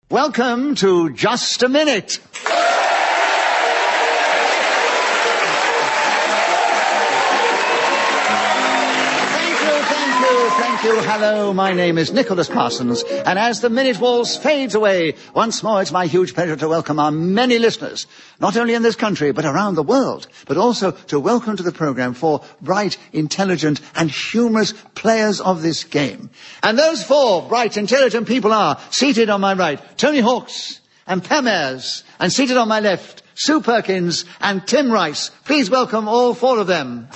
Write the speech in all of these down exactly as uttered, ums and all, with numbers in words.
Welcome to Just a Minute. Thank you. Hello, my name is Nicholas Parsons, and as the minute waltz fades away, once more it's my huge pleasure to welcome our many listeners, not only in this country, but around the world, but also to welcome to the programme four bright, intelligent, and humorous players of this game. And those four bright, intelligent people are, seated on my right, Tony Hawks and Pam Ayres, and seated on my left, Sue Perkins and Tim Rice. Please welcome all four of them.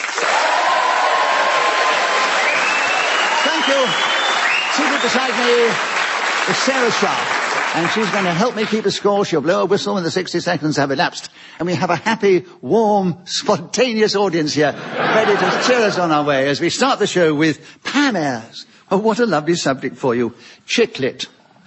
Seated beside me is Sarah Sharp, and she's going to help me keep a score. She'll blow a whistle when the sixty seconds have elapsed. And we have a happy, warm, spontaneous audience here, ready to cheer us on our way as we start the show with Pam Ayres. Oh, what a lovely subject for you. Chicklet.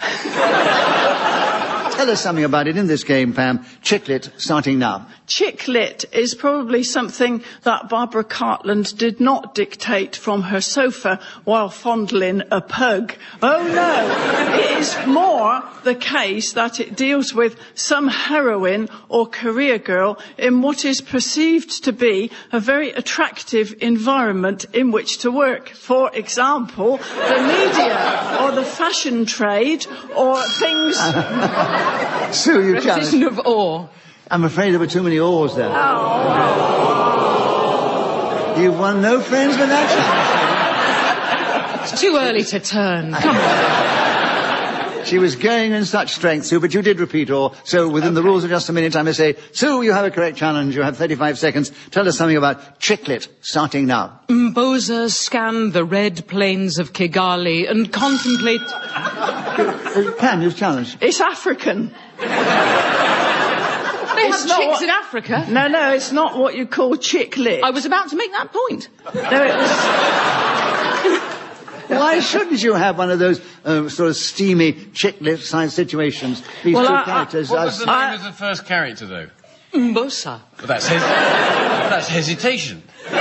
Tell us something about it in this game, Pam. Chicklet, starting now. Chicklet is probably something that Barbara Cartland did not dictate from her sofa while fondling a pug. Oh no, it is more the case that it deals with some heroine or career girl in what is perceived to be a very attractive environment in which to work. For example, the media or the fashion trade or things... Sue, you challenge. Position of awe. I'm afraid there were too many oars there. Oh. You've won no friends with that challenge. It's too early to turn. Come on. She was going in such strength, Sue, but you did repeat all. So within okay. the rules of just a minute, I may say, Sue, you have a correct challenge. You have thirty-five seconds. Tell us something about Chicklet, starting now. Mbosa scanned the red plains of Kigali and contemplate... Uh, Pam, you've challenged. It's African. They it's have chicks what... in Africa. No, no, it's not what you call chicklet. I was about to make that point. No, it was... Why shouldn't you have one of those uh, sort of steamy chicklet science situations? These well, two I, characters. I, what was the name I, of the first character, though? Mbosa. Well, that's, hes- that's hesitation.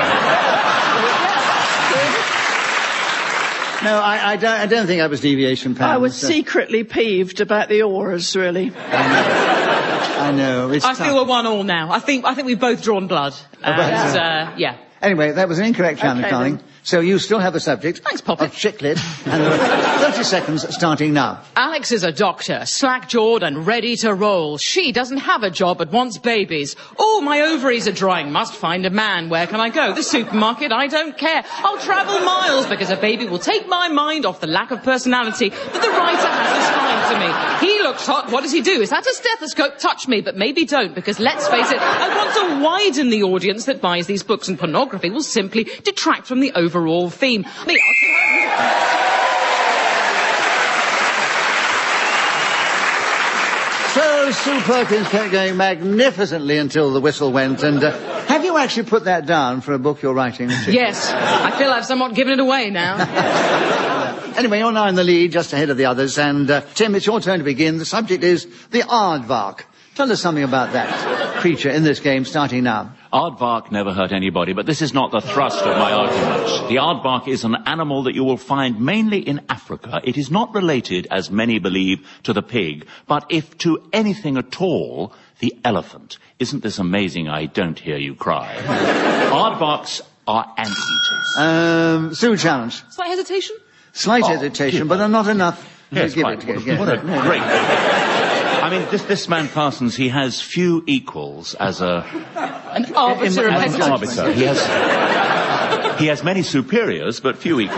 No, I, I, don't, I don't think that was deviation, Pam. I was so. secretly peeved about the oars, really. I know. It's I tough. feel we're one all now. I think I think we've both drawn blood. And, uh, yeah. Anyway, that was an incorrect challenge, Okay, darling. then. So you still have a subject. Thanks, Poppy. Of Chicklet. And there are thirty seconds starting now. Alex is a doctor, slack-jawed and ready to roll. She doesn't have a job but wants babies. Oh, my ovaries are drying. Must find a man. Where can I go? The supermarket. I don't care. I'll travel miles because a baby will take my mind off the lack of personality that the writer has assigned to me. He looks hot. What does he do? Is that a stethoscope? Touch me, but maybe don't, because let's face it, I want to widen the audience that buys these books, and pornography will simply detract from the overall theme. The So Sue Perkins kept going magnificently until the whistle went. And uh, have you actually put that down for a book you're writing? Yes, I feel I've somewhat given it away now. Anyway, you're now in the lead, just ahead of the others. And uh, Tim, it's your turn to begin. The subject is the aardvark. Tell us something about that creature in this game, starting now. Aardvark never hurt anybody, but this is not the thrust of my argument. The aardvark is an animal that you will find mainly in Africa. It is not related, as many believe, to the pig, but if to anything at all, the elephant. Isn't this amazing? I don't hear you cry. Aardvarks are anteaters. Um, Sue challenge. Slight hesitation? Slight Oh, hesitation, dear. but not enough. Yes, give quite. it, give What, it, a, what a yeah. great... I mean, this, this man Parsons, he has few equals as a... An arbiter of as an hesitation. arbiter. He has, he has many superiors, but few equals.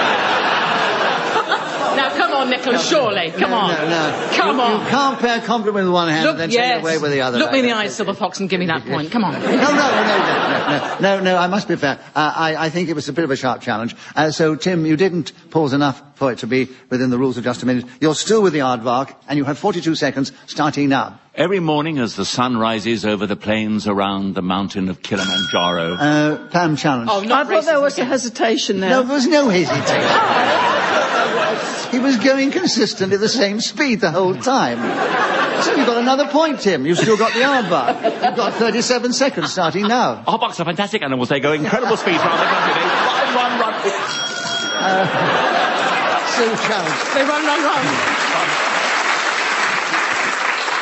Now, come on, Nicholas, surely. Come no, on. No, no. Come you, on. You can't pay a compliment with one hand Look, and then yes. take it away with the other. Look me in the eyes, Silver Fox, and give me that point. Come on. No, no, no, no, no, no, no, I must be fair. Uh, I, I think it was a bit of a sharp challenge. Uh, so, Tim, you didn't pause enough for it to be within the rules of just a minute. You're still with the aardvark, and you have forty-two seconds, starting now. Every morning as the sun rises over the plains around the mountain of Kilimanjaro... Uh, Pam challenge. Oh, not I thought there was again. a hesitation there. No, there was no hesitation. He was going consistently at the same speed the whole time. So you've got another point, Tim. You've still got the aardvark. You've got thirty-seven seconds, starting now. Aardvarks are fantastic animals. They go incredible speeds around the country. They run, run, run. Uh, Sue challenge. They run, run, run.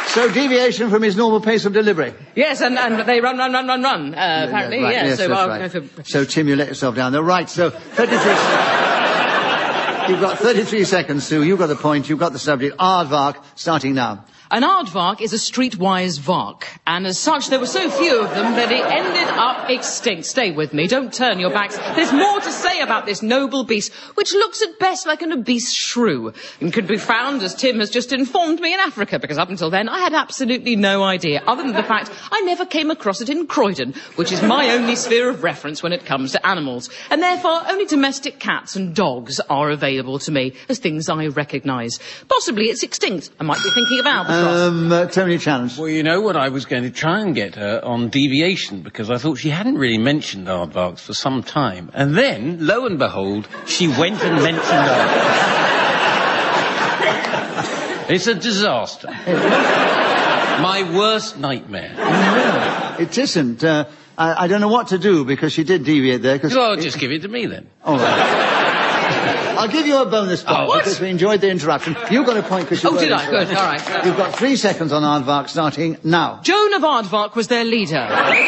So deviation from his normal pace of delivery. Yes, and, and they run, run, run, run, run, uh, apparently, yeah, right. yeah. Yes, so that's I'll right. go for... So, Tim, you let yourself down there. Right, so thirty-three... You've got thirty-three seconds, Sue. You've got the point. You've got the subject. Aardvark, starting now. An aardvark is a streetwise vark, and as such there were so few of them that it ended up extinct. Stay with me, don't turn your backs. There's more to say about this noble beast, which looks at best like an obese shrew, and could be found, as Tim has just informed me, in Africa, because up until then I had absolutely no idea, other than the fact I never came across it in Croydon, which is my only sphere of reference when it comes to animals, and therefore only domestic cats and dogs are available to me as things I recognise. Possibly it's extinct. I might be thinking of albatross. Um, uh, Tony Challenge. Well, you know what? I was going to try and get her on deviation because I thought she hadn't really mentioned aardvarks for some time. And then, lo and behold, she went and mentioned aardvarks. It's a disaster. My worst nightmare. No, it isn't. Uh, I, I don't know what to do because she did deviate there. Cause Well, it, just give it to me then. All right. I'll give you a bonus point Oh, because we enjoyed the interruption. You got a point because you Oh, were did I? interrupted. Good, all right. You've got three seconds on Aardvark starting now. Joan of Aardvark was their leader.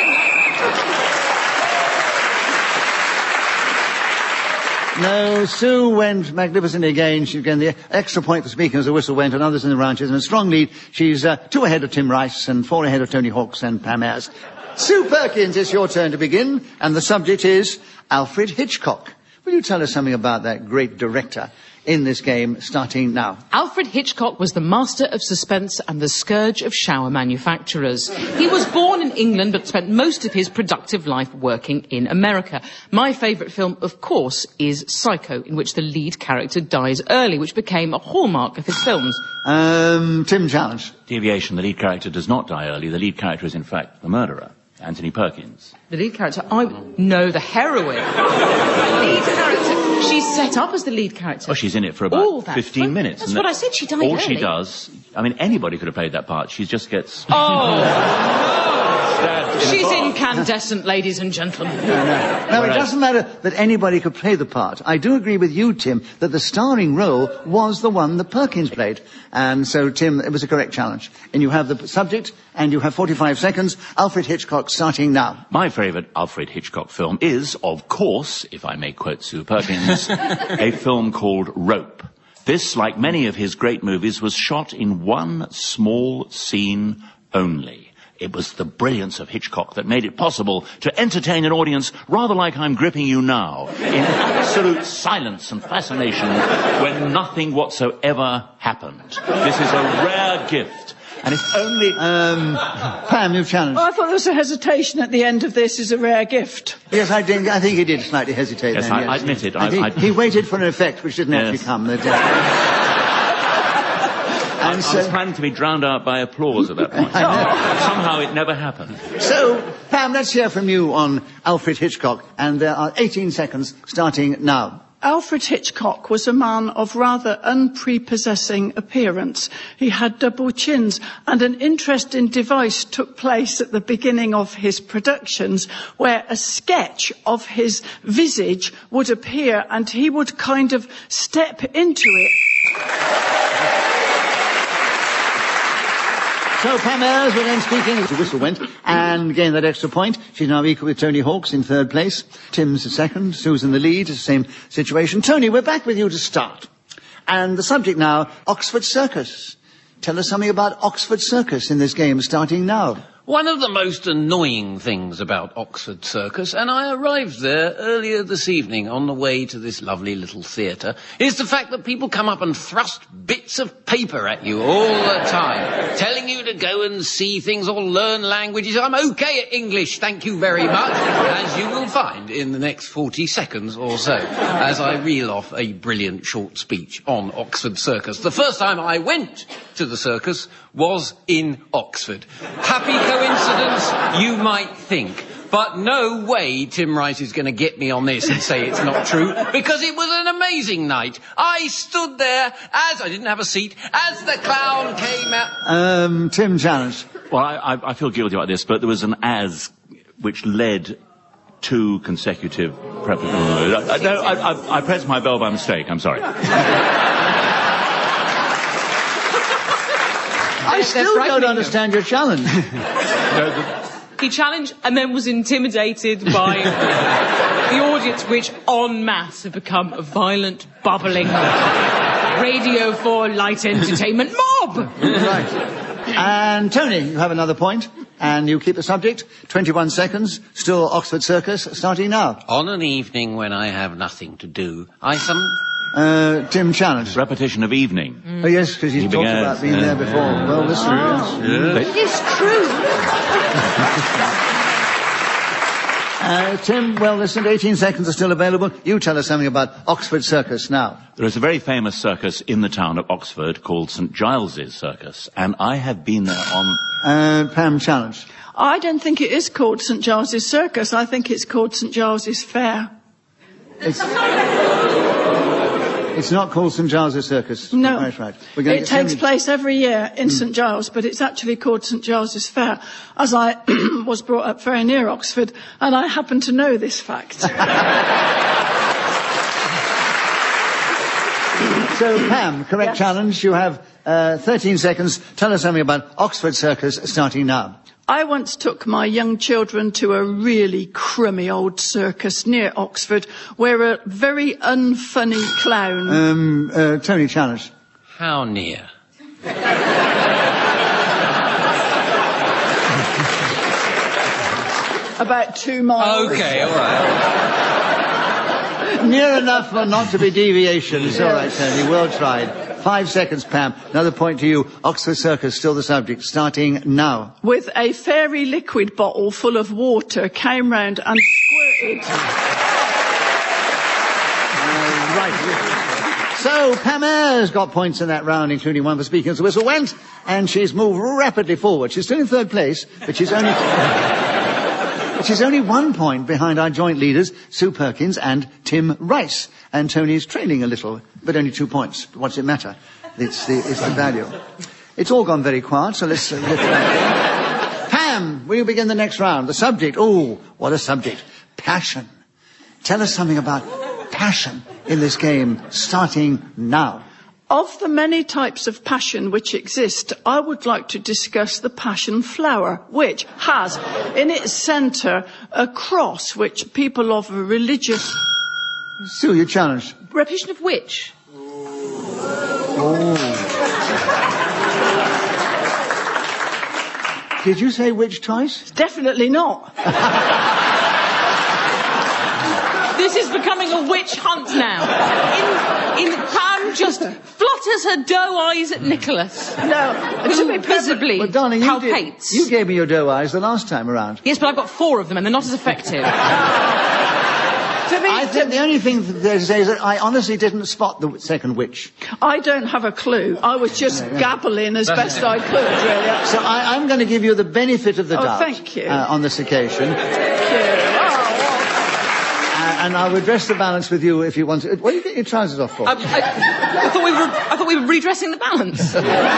No, Sue went magnificently again. She's getting the extra point for speaking as the whistle went, and others in the round. She's in a strong lead. She's uh, two ahead of Tim Rice and four ahead of Tony Hawks and Pam Ayres. Sue Perkins, it's your turn to begin, and the subject is Alfred Hitchcock. Will you tell us something about that great director in this game, starting now? Alfred Hitchcock was the master of suspense and the scourge of shower manufacturers. He was born in England but spent most of his productive life working in America. My favourite film, of course, is Psycho, in which the lead character dies early, which became a hallmark of his films. Um, Tim Challenge. Deviation, the lead character does not die early. The lead character is, in fact, the murderer, Anthony Perkins. The lead character? I... No, the heroine. The lead character... She's set up as the lead character. Oh, she's in it for All about that fifteen fun. minutes. That's and what that- I said, she died All early. she does... I mean, anybody could have played that part. She just gets... Oh! She's incandescent, ladies and gentlemen. No, no. No, it doesn't matter that anybody could play the part. I do agree with you, Tim, that the starring role was the one that Perkins played. And so, Tim, it was a correct challenge. And you have the subject, and you have forty-five seconds. Alfred Hitchcock, starting now. My favourite Alfred Hitchcock film is, of course, if I may quote Sue Perkins, a film called Rope. This, like many of his great movies, was shot in one small scene only. It was the brilliance of Hitchcock that made it possible to entertain an audience rather like I'm gripping you now, in absolute silence and fascination when nothing whatsoever happened. This is a rare gift. And if only... Um, Pam, you've challenged. Oh, I thought there was a hesitation at the end of this is a rare gift. Yes, I, did, I think he did slightly hesitate Yes, then, I- yes. I admit it. I I- think I- he waited for an effect which didn't Yes. actually come. That, uh, I and was so, planning to be drowned out by applause at that point. Somehow it never happened. so, Pam, let's hear from you on Alfred Hitchcock. And there are eighteen seconds starting now. Alfred Hitchcock was a man of rather unprepossessing appearance. He had double chins, and an interesting device took place at the beginning of his productions where a sketch of his visage would appear and he would kind of step into it. So Pam Ayres will then speaking as the whistle went and gained that extra point. She's now equal with Tony Hawks in third place. Tim's second. Sue's in the lead. It's the same situation. Tony, we're back with you to start. And the subject now, Oxford Circus. Tell us something about Oxford Circus in this game starting now. One of the most annoying things about Oxford Circus, and I arrived there earlier this evening on the way to this lovely little theatre, is the fact that people come up and thrust bits of paper at you all the time, telling you to go and see things or learn languages. I'm okay at English, thank you very much, as you will find in the next forty seconds or so, as I reel off a brilliant short speech on Oxford Circus. The first time I went to the circus was in Oxford. Happy coincidence, you might think. But no way Tim Rice is going to get me on this and say it's not true, because it was an amazing night. I stood there as I didn't have a seat, as the clown came out. Um, Tim challenged. Well, I, I, I feel guilty about this, but there was an as which led two consecutive... Prep- I, no, I, I, I pressed my bell by mistake, I'm sorry. I they're still frightening don't them. understand your challenge. He challenged and then was intimidated by the audience, which en masse have become a violent, bubbling Radio four light entertainment mob. Right. And Tony, you have another point, and you keep the subject. twenty-one seconds, still Oxford Circus, starting now. On an evening when I have nothing to do, I some... Uh, Tim Challenge. Repetition of evening. Mm. Oh, yes, because he's He talked began, about being yeah. there before. Well, listen. Oh. Yes. It is true. Uh, Tim, well listened, eighteen seconds are still available. You tell us something about Oxford Circus now. There is a very famous circus in the town of Oxford called St Giles's Circus, and I have been there on... Uh, Pam Challenge. I don't think it is called St Giles's Circus. I think it's called St Giles's Fair. It's, it's not called St Giles's Circus. No. Right, right. We're gonna It get takes Tony- place every year in St Giles, but it's actually called St Giles's Fair, as I was brought up very near Oxford, and I happen to know this fact. So, Pam, correct Yes. challenge. You have uh, thirteen seconds. Tell us something about Oxford Circus, starting now. I once took my young children to a really crummy old circus near Oxford, where a very unfunny clown... Um, uh, Tony Challenge. How near? about two miles. Okay, all right. Near enough for not to be deviations. All right, Tony, well tried. Five seconds, Pam. Another point to you. Oxford Circus, still the subject, starting now. With a fairy liquid bottle full of water, came round and squirted. Uh, right. So, Pam has got points in that round, including one for speaking as the whistle went, and she's moved rapidly forward. She's still in third place, but she's only... She's only one point behind our joint leaders, Sue Perkins and Tim Rice. And Tony's trailing a little, but only two points. What's it matter? It's the, it's the value. It's all gone very quiet, so let's... Uh, let's Pam, will you begin the next round? The subject, oh, what a subject. Passion. Tell us something about passion in this game, starting now. Of the many types of passion which exist, I would like to discuss the passion flower, which has in its centre a cross which people of a religious... Sue, you're challenged. Repetition of which? Oh. Did you say which twice? Definitely not. This is becoming a witch hunt now. In, in Pam just flutters her doe eyes at Nicholas. No, to be Visibly Well, darling, you, did, palpates. you gave me your doe eyes the last time around. Yes, but I've got four of them and they're not as effective. To be, I think the only thing there to say is that I honestly didn't spot the second witch. I don't have a clue. I was just gabbling as best I could, really. So I, I'm going to give you the benefit of the Oh, doubt thank you. Uh, on this occasion. Thank you. Oh, Uh, and I'll redress the balance with you if you want to. What do you get your trousers off for? I, I, I thought we were, I thought we were redressing the balance.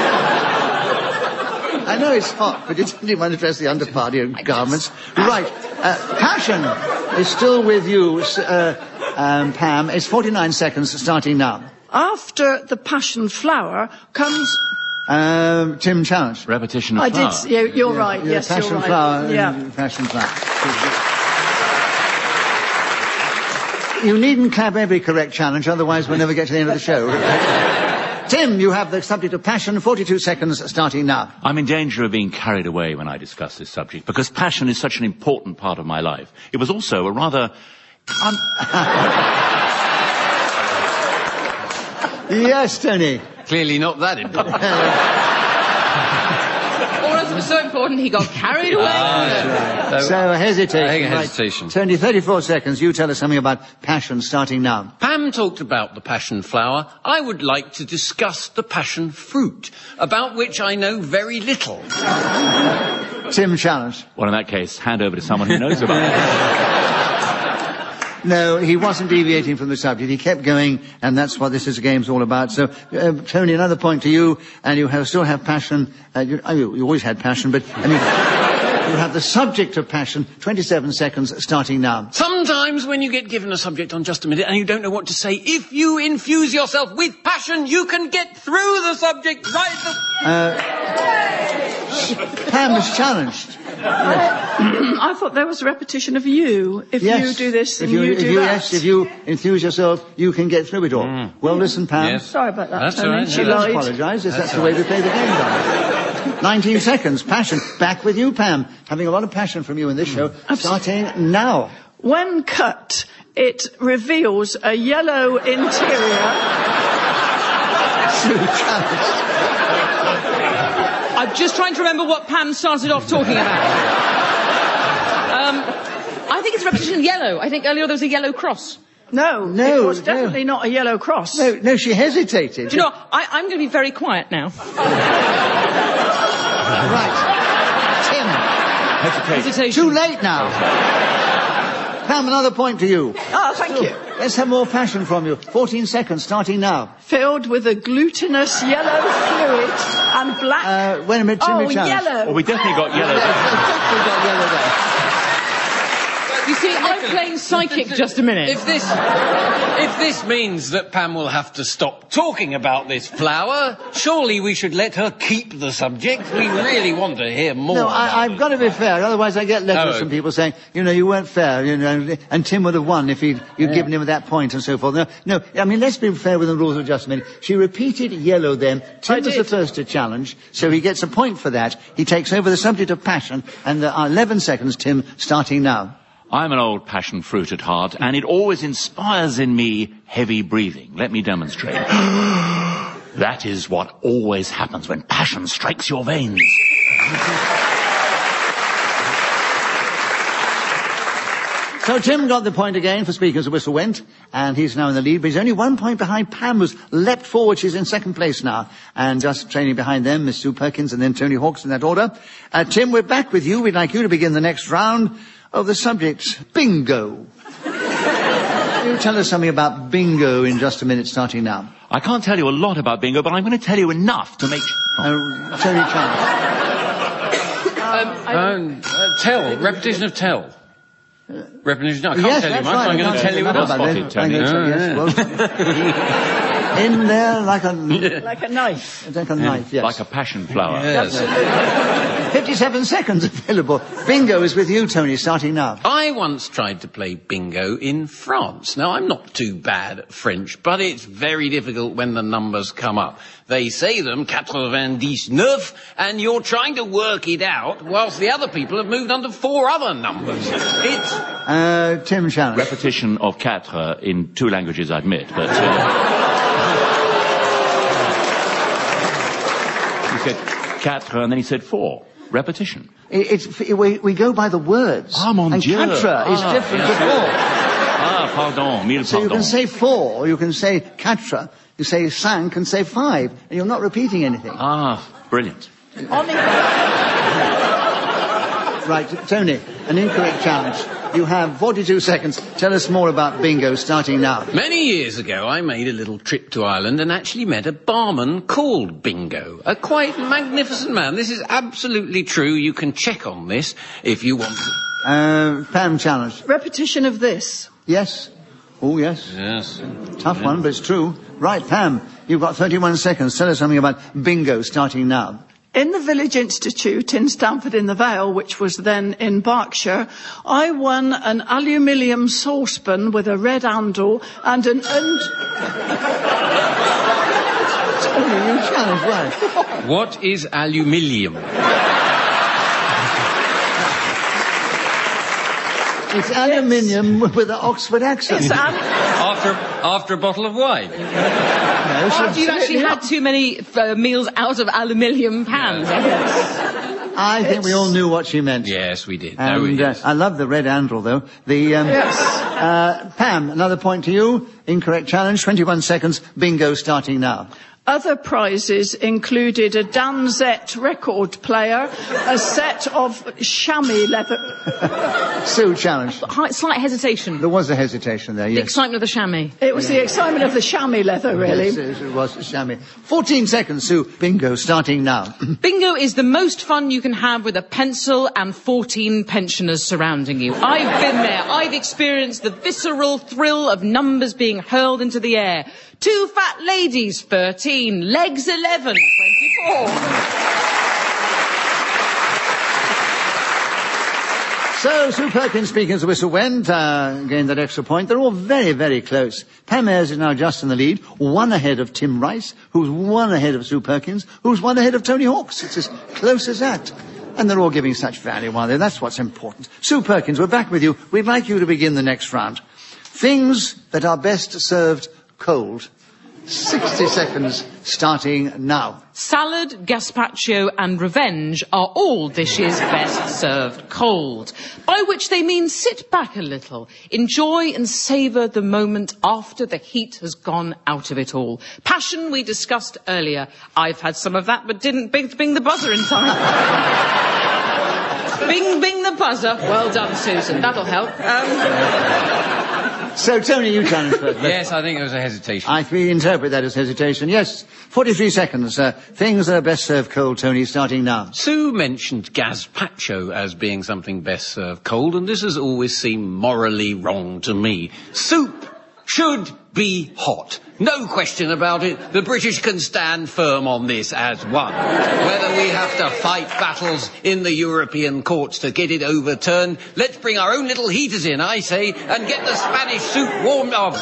I know it's hot, but you didn't want to dress the underpart of your garments. Right. Uh, passion is still with you, uh, um, Pam. It's forty-nine seconds starting now. After the passion flower comes... Um, Tim Challenge. Repetition of I flower. did... Yeah, you're right. Yeah, Yes, passion you're right. flower. Yeah. and Passion flower. You needn't clap every correct challenge, otherwise we'll never get to the end of the show. Tim, you have the subject of passion, forty-two seconds starting now. I'm in danger of being carried away when I discuss this subject, because passion is such an important part of my life. It was also a rather... Un- Yes, Tony. Clearly not that important. Or as it was so important, he got carried away. Ah, so, So, hesitation. I think Right. hesitation. Tony, thirty-four seconds. You tell us something about passion starting now. Pam talked about the passion flower. I would like to discuss the passion fruit, about which I know very little. Tim Challenge. Well, in that case, hand over to someone who knows about it. No, he wasn't deviating from the subject. He kept going, and that's what this is, game's all about. So, uh, Tony, another point to you, and you have, still have passion. Uh, you, oh, you, you always had passion, but I mean, you have the subject of passion. twenty-seven seconds starting now. Sometimes when you get given a subject on just a minute and you don't know what to say, if you infuse yourself with passion, you can get through the subject right... The... Uh, Pam is challenged. I thought there was a repetition of you. If Yes. you do this and if you, you, if do you, that. Yes, if you enthuse yourself, you can get through it all. Mm. Well, listen, Pam. Yes. Sorry about that, That's Tony. all right. She No, Don't lied. apologise. That's, that's the way we play the game, darling. Nineteen seconds. Passion. Back with you, Pam. Having a lot of passion from you in this show. Starting now. When cut, it reveals a yellow interior. Sue challenged. I'm just trying to remember what Pam started off talking about. Um, I think it's a repetition of yellow. I think earlier there was a yellow cross. No, No, it was no. definitely not a yellow cross. No, no, she hesitated. Do you know what? I, I'm going to be very quiet now. Right. Tim. Hesitation. Hesitation. Too late now. Pam, another point to you. Oh, thank you. Let's have more passion from you. Fourteen seconds, starting now. Filled with a glutinous yellow fluid and black. Uh, wait a minute, Tim, oh, we challenge. yellow. Well, we definitely got yellow. We got yellow there. You see, I'm playing psychic just a minute. If this, if this means that Pam will have to stop talking about this flower, surely we should let her keep the subject. We really want to hear more. No, about I, I've got to be fair. Otherwise, I get letters No. from people saying, you know, you weren't fair, you know, and Tim would have won if he'd, you'd Yeah. given him that point and so forth. No, no, I mean, let's be fair with the rules of just a minute. She repeated yellow then. Tim I was did. the first to challenge, so he gets a point for that. He takes over the subject of passion, and there are eleven seconds, Tim, starting now. I'm an old passion fruit at heart, and it always inspires in me heavy breathing. Let me demonstrate. That is what always happens when passion strikes your veins. So Tim got the point again for speaking as the whistle went, and he's now in the lead, but he's only one point behind Pam, who's leapt forward. She's in second place now. And just training behind them, Miss Sue Perkins and then Tony Hawks in that order. Uh, Tim, we're back with you. We'd like you to begin the next round of the subject, bingo. You tell us something about bingo in just a minute, starting now. I can't tell you a lot about bingo, but I'm going to tell you enough to make... Oh. Uh, Tony Chan. Um, uh, tell, repetition of tell. Repetition, no, I can't Yes, tell you that's much, right. I'm going to tell you Well enough. spotted, Tony. I'm going to tell you, yes, well, in there like a, Like a knife. like a knife, yes. Like a passion flower. Yes. fifty-seven seconds available. Bingo is with you, Tony, starting now. I once tried to play bingo in France. Now, I'm not too bad at French, but it's very difficult when the numbers come up. They say them, ninety-nine, and you're trying to work it out whilst the other people have moved on to four other numbers. It's... Uh, Tim Shannon. Repetition of quatre in two languages, I admit, but... Uh, he said quatre, and then he said four. Repetition. It, it's, it, we, we go by the words. Ah, mon and Dieu. quatre is Ah, different yes. to four. Ah, pardon, mille So you pardon. can say four, or you can say quatre, you say cinq, and say five, and you're not repeating anything. Ah, brilliant. On the... Right, Tony, an incorrect challenge. You have forty-two seconds. Tell us more about bingo, starting now. Many years ago, I made a little trip to Ireland and actually met a barman called Bingo. A quite magnificent man. This is absolutely true. You can check on this if you want to. Uh, Pam challenge. Repetition of this. Yes? Oh, yes. Yes. Tough one, but it's true. Right, Pam, you've got thirty-one seconds. Tell us something about bingo, starting now. In the Village Institute in Stamford-in-the-Vale, which was then in Berkshire, I won an aluminium saucepan with a red handle and an... Un- Tony, you challenge, right. What is aluminium? It's aluminium with an Oxford accent. it's an- After, after a bottle of wine. No, After you've actually had too many uh, meals out of aluminium pans. I think we all knew what she meant. Yes, we did. no, we And did. uh, I love the red handle, though. The um, Yes. uh, Pam, another point to you. Incorrect challenge. twenty-one seconds. Bingo starting now. Other prizes included a Danzette record player, a set of chamois leather... Sue challenge. Hi- Slight hesitation. There was a hesitation there, The yes. excitement of the chamois. It was the excitement of the chamois leather, really. Yes, it was chamois. fourteen seconds, Sue. Bingo starting now. Bingo is the most fun you can have with a pencil and fourteen pensioners surrounding you. I've been there. I've experienced the visceral thrill of numbers being hurled into the air. Two fat ladies, thirteen. Legs, eleven. twenty-four. So, Sue Perkins speaking as the whistle went, uh, gained that extra point. They're all very, very close. Pam Ayres is now just in the lead, one ahead of Tim Rice, who's one ahead of Sue Perkins, who's one ahead of Tony Hawks. It's as close as that. And they're all giving such value, aren't they? That's what's important. Sue Perkins, we're back with you. We'd like you to begin the next round. Things that are best served cold. sixty seconds starting now. Salad, gazpacho and revenge are all dishes best served cold, by which they mean sit back a little, enjoy and savour the moment after the heat has gone out of it all. Passion we discussed earlier. I've had some of that but didn't bing, bing the buzzer in time. Bing, bing the buzzer. Well done, Susan. That'll help. Um... So, Tony, you challenge first. Yes, I think it was a hesitation. I we interpret that as hesitation. Yes, forty-three seconds. Uh, things that are best served cold, Tony, starting now. Sue mentioned gazpacho as being something best served cold, and this has always seemed morally wrong to me. Soup should be hot. No question about it. The British can stand firm on this as one. Whether we have to fight battles in the European courts to get it overturned, let's bring our own little heaters in, I say, and get the Spanish soup warmed up.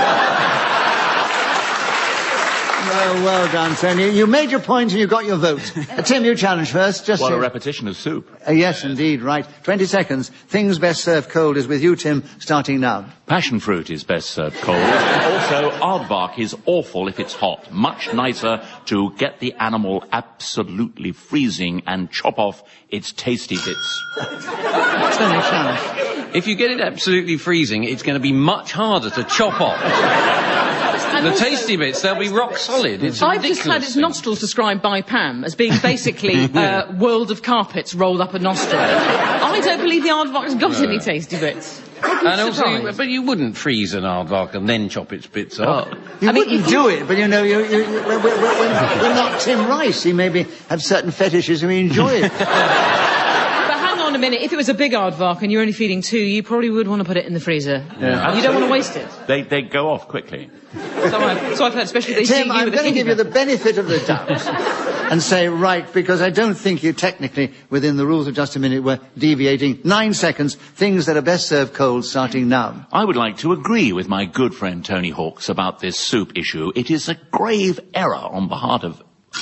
Well, well done, Tony. You made your point and you got your vote. Uh, Tim, you challenge first. Just What say... a repetition of soup. Uh, yes, indeed, right. twenty seconds. Things best served cold is with you, Tim, starting now. Passion fruit is best served cold. Also, aardvark is awful if it's hot. Much nicer to get the animal absolutely freezing and chop off its tasty bits. Tony, challenge. If you get it absolutely freezing, it's going to be much harder to chop off. The tasty bits, they'll be rock solid. It's I've just had its thing. nostrils described by Pam as being basically uh, world of carpets rolled up a nostril. I don't believe the aardvark's got no. any tasty bits. And also, but you wouldn't freeze an aardvark and then chop its bits off. You I mean, wouldn't do it, but you know, you, you, you, we're, we're, we're, we're not Tim Rice. He maybe have certain fetishes and we enjoy it. On a minute, if it was a big aardvark and you're only feeding two, you probably would want to put it in the freezer. Yeah. You don't want to waste it. They they go off quickly. So I've, so I've heard, especially they Tim, see you I'm with going a to give you the benefit of the doubt and say right, because I don't think you technically, within the rules of just a minute, were deviating. Nine seconds, things that are best served cold, starting now. I would like to agree with my good friend Tony Hawks about this soup issue. It is a grave error on behalf of...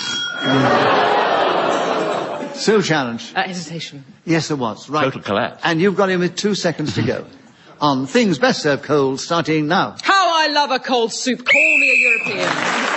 Sue, challenge. Uh, hesitation. Yes, there was. Right. Total collapse. And you've got him with two seconds to go. On things best served cold, starting now. How I love a cold soup. Call me a European.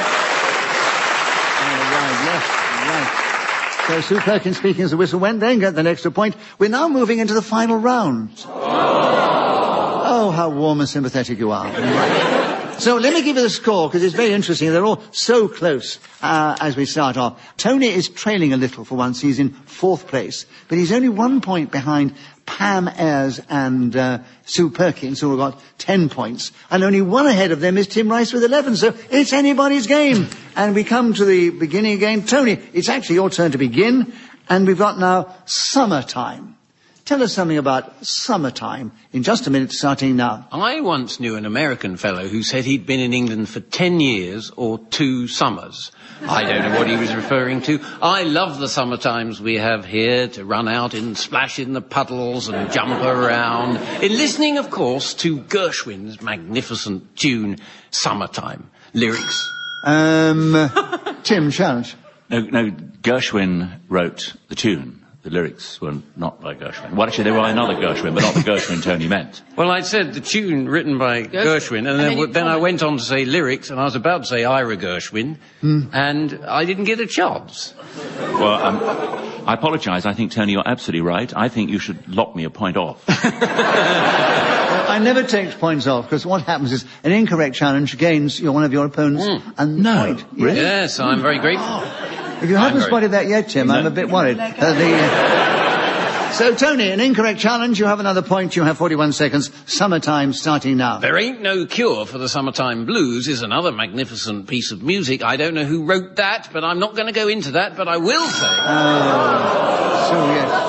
All right, yes, right. So Sue Perkins speaking as the whistle went, then get the extra point. We're now moving into the final round. Oh, how warm and sympathetic you are. Right. So let me give you the score, because it's very interesting. They're all so close uh, as we start off. Tony is trailing a little for once. He's in fourth place. But he's only one point behind Pam Ayres and uh, Sue Perkins, who have got ten points. And only one ahead of them is Tim Rice with eleven. So it's anybody's game. And we come to the beginning again. Tony, it's actually your turn to begin. And we've got now summertime. Tell us something about summertime in just a minute, starting now. I once knew an American fellow who said he'd been in England for ten years or two summers. I don't know what he was referring to. I love the summer times we have here to run out and splash in the puddles and jump around. In listening, of course, to Gershwin's magnificent tune, Summertime. Lyrics? Um, Tim, challenge. No, no, Gershwin wrote the tune. The lyrics were not by Gershwin. Well, actually, they were by another Gershwin, but not the Gershwin Tony meant. Well, I said the tune written by Gershwin, Gershwin and, and then, then, then I went on to say lyrics, and I was about to say Ira Gershwin, hmm. and I didn't get a chance. Well, um, I apologise. I think, Tony, you're absolutely right. I think you should lock me a point off. Well, I never take points off, because what happens is an incorrect challenge gains one of your opponents mm. a no, point. Really? Yes, I'm very grateful. Oh. If you haven't spotted that yet, Tim, I'm a bit worried. Uh, the, uh... So, Tony, an incorrect challenge. You have another point. You have forty-one seconds. Summertime starting now. There Ain't No Cure for the Summertime Blues is another magnificent piece of music. I don't know who wrote that, but I'm not going to go into that, but I will say... Oh, so yes.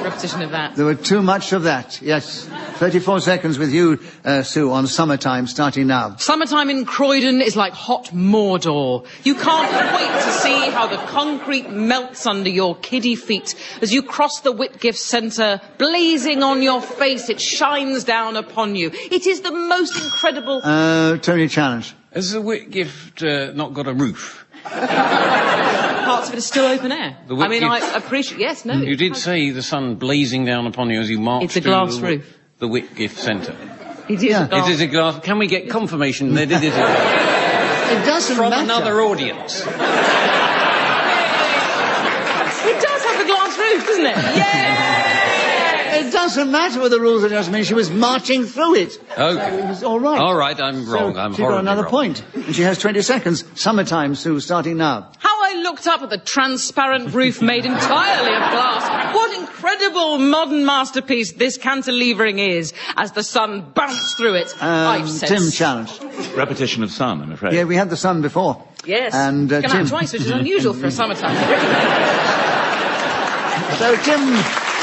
repetition of that. There were too much of that, yes. thirty-four seconds with you, uh, Sue, on Summertime, starting now. Summertime in Croydon is like hot Mordor. You can't wait to see how the concrete melts under your kiddie feet as you cross the Whitgift Centre, blazing on your face. It shines down upon you. It is the most incredible... Uh, Tony, challenge. Has the Whitgift uh, not got a roof? Parts of it are still open air. The I mean, Whitgift- I appreciate... Yes, no. You did say the sun blazing down upon you as you marched It's a through glass the, roof. the Whitgift Centre. It is Yeah. a glass... It is a glass... Can we get confirmation that it is a glass? It doesn't From matter. another audience. It does have a glass roof, doesn't it? Yeah! It doesn't matter what the rules are just mean. She was marching through it. Okay. It was all right. All right, I'm wrong. So I'm she got horribly another wrong. point. And she has twenty seconds. Summertime, Sue, starting now. How I looked up at the transparent roof made entirely of glass. What incredible modern masterpiece this cantilevering is as the sun bounced through it. Um, I've said Tim, s- challenge. Repetition of sun, I'm afraid. Yeah, we had the sun before. Yes. And, uh, It's gonna Tim. happen twice, which is unusual for a summertime. So, Tim...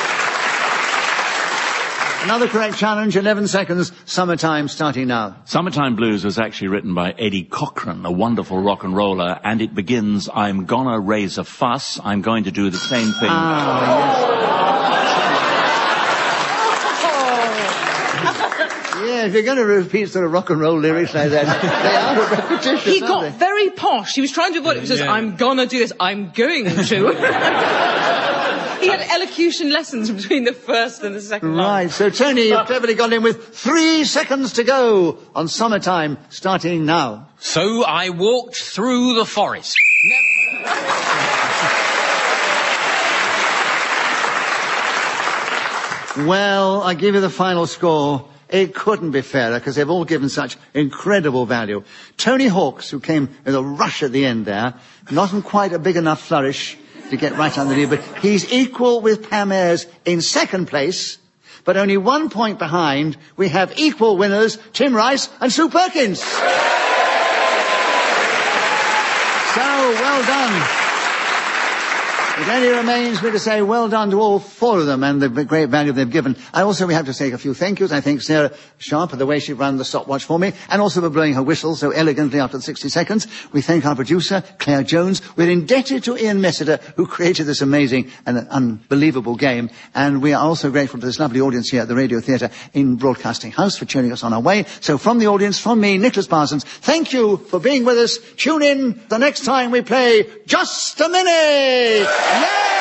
Another correct challenge, eleven seconds. Summertime, starting now. Summertime Blues was actually written by Eddie Cochran, a wonderful rock and roller, and it begins, I'm gonna raise a fuss, I'm going to do the same thing. Yeah, if you're going to repeat sort of rock and roll lyrics like that, they are a repetition, He aren't got they? very posh. He was trying to avoid it. He says, Yeah. I'm gonna do this. I'm going to. He had elocution lessons between the first and the second line. Right, so Tony, you've cleverly got in with three seconds to go on Summertime, starting now. So I walked through the forest. Well, I give you the final score. It couldn't be fairer because they've all given such incredible value. Tony Hawks, who came with a rush at the end there, not in quite a big enough flourish to get right underneath, but he's equal with Pam Ayres in second place, but only one point behind. We have equal winners, Tim Rice and Sue Perkins. So, well done. It only remains me to say well done to all four of them and the great value they've given. I also, we have to say a few thank yous. I thank Sarah Sharp for the way she ran the stopwatch for me, and also for blowing her whistle so elegantly after the sixty seconds. We thank our producer, Claire Jones. We're indebted to Ian Messiter, who created this amazing and unbelievable game. And we are also grateful to this lovely audience here at the Radio Theatre in Broadcasting House for cheering us on our way. So from the audience, from me, Nicholas Parsons, thank you for being with us. Tune in the next time we play Just a Minute! Yeah!